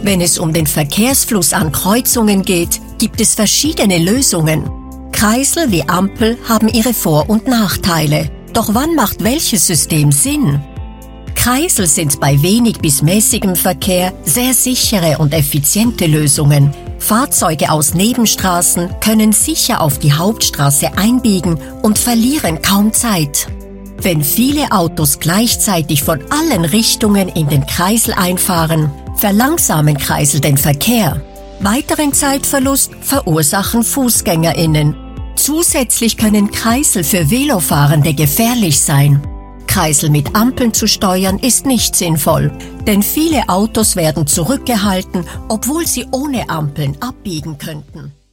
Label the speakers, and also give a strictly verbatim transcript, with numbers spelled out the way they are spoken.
Speaker 1: Wenn es um den Verkehrsfluss an Kreuzungen geht, gibt es verschiedene Lösungen. Kreisel wie Ampel haben ihre Vor- und Nachteile. Doch wann macht welches System Sinn? Kreisel sind bei wenig bis mäßigem Verkehr sehr sichere und effiziente Lösungen. Fahrzeuge aus Nebenstraßen können sicher auf die Hauptstraße einbiegen und verlieren kaum Zeit. Wenn viele Autos gleichzeitig von allen Richtungen in den Kreisel einfahren, verlangsamen Kreisel den Verkehr. Weiteren Zeitverlust verursachen FußgängerInnen. Zusätzlich können Kreisel für Velofahrende gefährlich sein. Kreisel mit Ampeln zu steuern ist nicht sinnvoll, denn viele Autos werden zurückgehalten, obwohl sie ohne Ampeln abbiegen könnten.